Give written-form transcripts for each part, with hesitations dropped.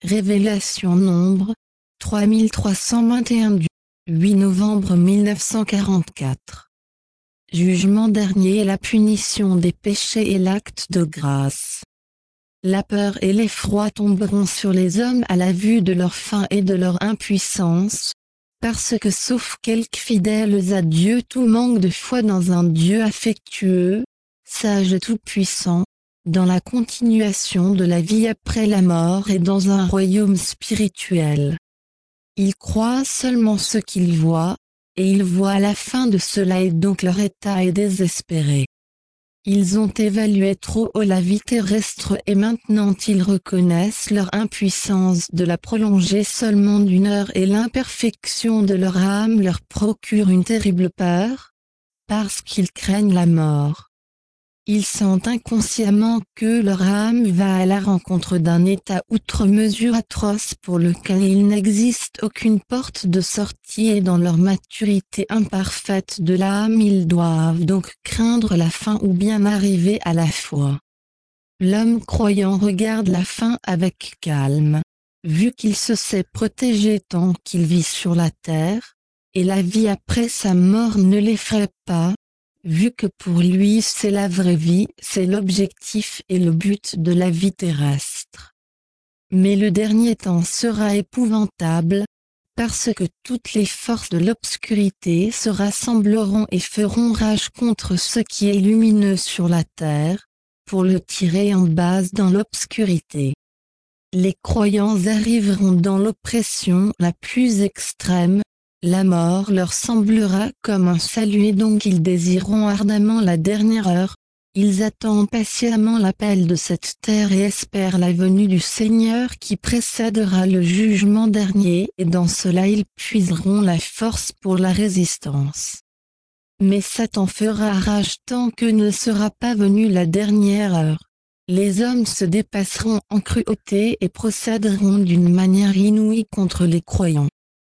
Révélation Nombre, 3321 du 8 novembre 1944. Jugement dernier et la punition des péchés et l'acte de grâce. La peur et l'effroi tomberont sur les hommes à la vue de leur faim et de leur impuissance, parce que sauf quelques fidèles à Dieu, tout manque de foi dans un Dieu affectueux, sage et tout-puissant, dans la continuation de la vie après la mort et dans un royaume spirituel. Ils croient seulement ce qu'ils voient, et ils voient la fin de cela et donc leur état est désespéré. Ils ont évalué trop haut la vie terrestre et maintenant ils reconnaissent leur impuissance de la prolonger seulement d'une heure et l'imperfection de leur âme leur procure une terrible peur, parce qu'ils craignent la mort. Ils sentent inconsciemment que leur âme va à la rencontre d'un état outre mesure atroce pour lequel il n'existe aucune porte de sortie et dans leur maturité imparfaite de l'âme ils doivent donc craindre la fin ou bien arriver à la foi. L'homme croyant regarde la fin avec calme, vu qu'il se sait protégé tant qu'il vit sur la terre, et la vie après sa mort ne l'effraie pas, vu que pour lui c'est la vraie vie, c'est l'objectif et le but de la vie terrestre. Mais le dernier temps sera épouvantable, parce que toutes les forces de l'obscurité se rassembleront et feront rage contre ce qui est lumineux sur la terre, pour le tirer en base dans l'obscurité. Les croyants arriveront dans l'oppression la plus extrême, la mort leur semblera comme un salut et donc ils désireront ardemment la dernière heure, ils attendent patiemment l'appel de cette terre et espèrent la venue du Seigneur qui précédera le jugement dernier et dans cela ils puiseront la force pour la résistance. Mais Satan fera rage tant que ne sera pas venue la dernière heure. Les hommes se dépasseront en cruauté et procéderont d'une manière inouïe contre les croyants.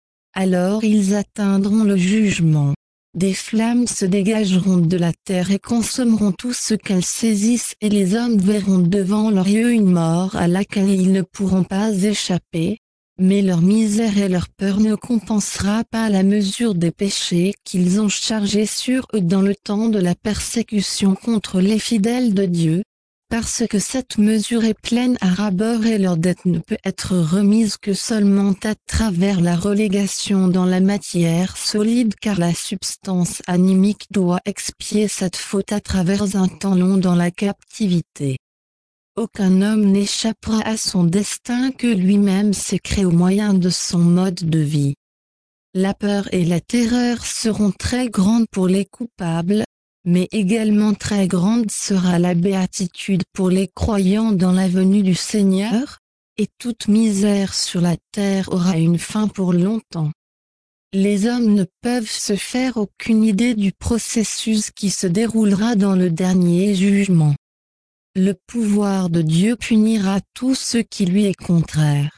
Alors ils atteindront le jugement. Des flammes se dégageront de la terre et consommeront tout ce qu'elles saisissent et les hommes verront devant leurs yeux une mort à laquelle ils ne pourront pas échapper, mais leur misère et leur peur ne compensera pas la mesure des péchés qu'ils ont chargés sur eux dans le temps de la persécution contre les fidèles de Dieu. Parce que cette mesure est pleine à ras-bord et leur dette ne peut être remise que seulement à travers la relégation dans la matière solide car la substance animique doit expier cette faute à travers un temps long dans la captivité. Aucun homme n'échappera à son destin que lui-même s'est créé au moyen de son mode de vie. La peur et la terreur seront très grandes pour les coupables, mais également très grande sera la béatitude pour les croyants dans la venue du Seigneur, et toute misère sur la terre aura une fin pour longtemps. Les hommes ne peuvent se faire aucune idée du processus qui se déroulera dans le dernier jugement. Le pouvoir de Dieu punira tout ce qui lui est contraire.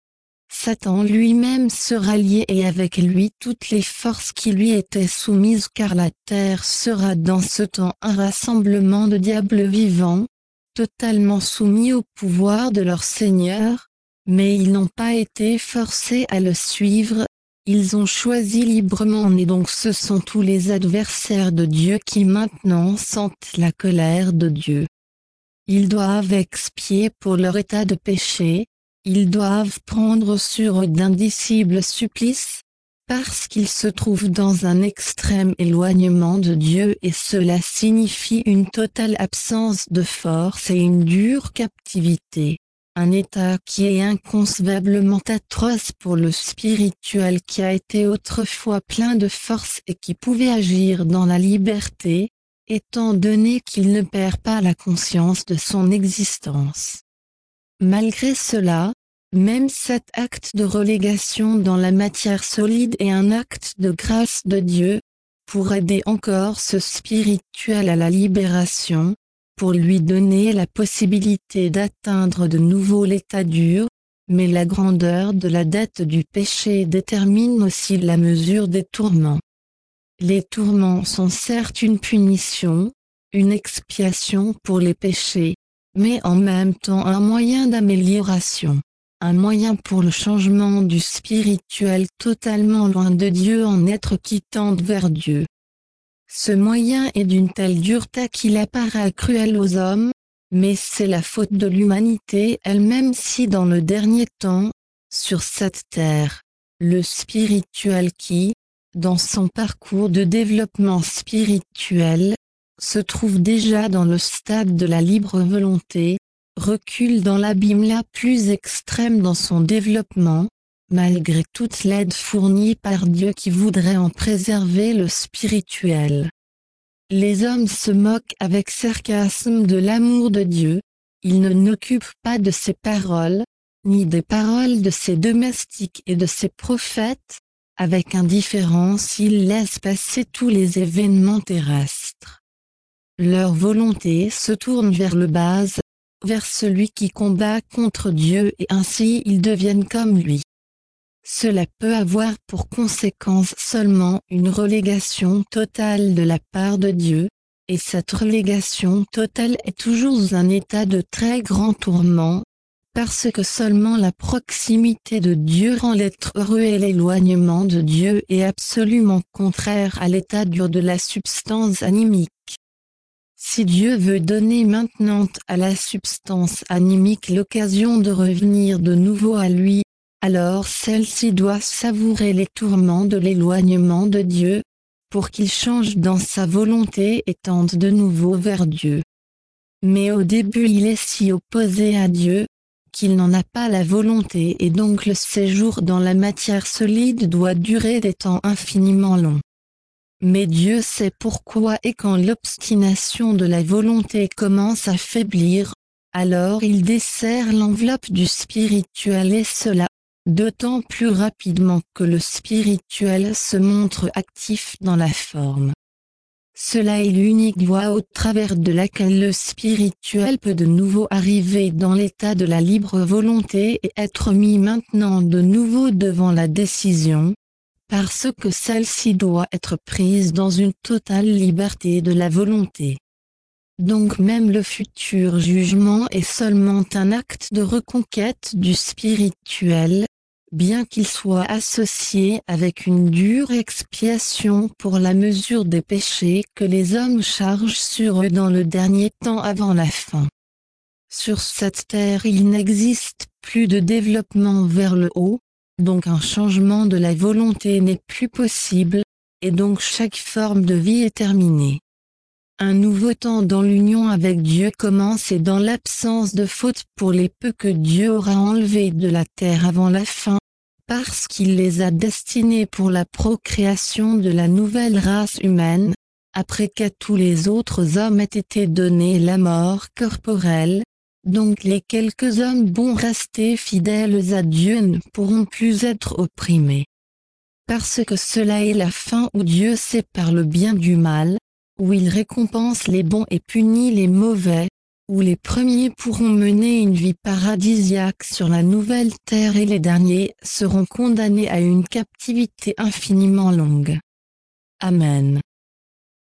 Satan lui-même sera lié et avec lui toutes les forces qui lui étaient soumises car la terre sera dans ce temps un rassemblement de diables vivants, totalement soumis au pouvoir de leur Seigneur, mais ils n'ont pas été forcés à le suivre, ils ont choisi librement et donc ce sont tous les adversaires de Dieu qui maintenant sentent la colère de Dieu. Ils doivent expier pour leur état de péché. Ils doivent prendre sur eux d'indicibles supplices, parce qu'ils se trouvent dans un extrême éloignement de Dieu et cela signifie une totale absence de force et une dure captivité, un état qui est inconcevablement atroce pour le spirituel qui a été autrefois plein de force et qui pouvait agir dans la liberté, étant donné qu'il ne perd pas la conscience de son existence. Malgré cela, même cet acte de relégation dans la matière solide est un acte de grâce de Dieu, pour aider encore ce spirituel à la libération, pour lui donner la possibilité d'atteindre de nouveau l'état dur, mais la grandeur de la dette du péché détermine aussi la mesure des tourments. Les tourments sont certes une punition, une expiation pour les péchés, mais en même temps un moyen d'amélioration. un moyen pour le changement du spirituel totalement loin de Dieu en être qui tendent vers Dieu. Ce moyen est d'une telle dureté qu'il apparaît cruel aux hommes, mais c'est la faute de l'humanité elle-même si dans le dernier temps, sur cette terre, le spirituel qui, dans son parcours de développement spirituel, se trouve déjà dans le stade de la libre volonté, recule dans l'abîme la plus extrême dans son développement, malgré toute l'aide fournie par Dieu qui voudrait en préserver le spirituel. Les hommes se moquent avec sarcasme de l'amour de Dieu, ils ne n'occupent pas de ses paroles, ni des paroles de ses domestiques et de ses prophètes, avec indifférence ils laissent passer tous les événements terrestres. Leur volonté se tourne vers le bas, vers celui qui combat contre Dieu et ainsi ils deviennent comme lui. Cela peut avoir pour conséquence seulement une relégation totale de la part de Dieu, et cette relégation totale est toujours un état de très grand tourment, parce que seulement la proximité de Dieu rend l'être heureux et l'éloignement de Dieu est absolument contraire à l'état dur de la substance animique. Si Dieu veut donner maintenant à la substance animique l'occasion de revenir de nouveau à lui, alors celle-ci doit savourer les tourments de l'éloignement de Dieu, pour qu'il change dans sa volonté et tende de nouveau vers Dieu. Mais au début il est si opposé à Dieu, qu'il n'en a pas la volonté et donc le séjour dans la matière solide doit durer des temps infiniment longs. Mais Dieu sait pourquoi et quand l'obstination de la volonté commence à faiblir, alors il desserre l'enveloppe du spirituel et cela, d'autant plus rapidement que le spirituel se montre actif dans la forme. Cela est l'unique voie au travers de laquelle le spirituel peut de nouveau arriver dans l'état de la libre volonté et être mis maintenant de nouveau devant la décision, parce que celle-ci doit être prise dans une totale liberté de la volonté. Donc même le futur jugement est seulement un acte de reconquête du spirituel, bien qu'il soit associé avec une dure expiation pour la mesure des péchés que les hommes chargent sur eux dans le dernier temps avant la fin. Sur cette terre il n'existe plus de développement vers le haut, donc un changement de la volonté n'est plus possible, et donc chaque forme de vie est terminée. Un nouveau temps dans l'union avec Dieu commence et dans l'absence de faute pour les peu que Dieu aura enlevés de la terre avant la fin, parce qu'il les a destinés pour la procréation de la nouvelle race humaine, après qu'à tous les autres hommes ait été donnée la mort corporelle, donc les quelques hommes bons restés fidèles à Dieu ne pourront plus être opprimés. Parce que cela est la fin où Dieu sépare le bien du mal, où il récompense les bons et punit les mauvais, où les premiers pourront mener une vie paradisiaque sur la nouvelle terre et les derniers seront condamnés à une captivité infiniment longue. Amen.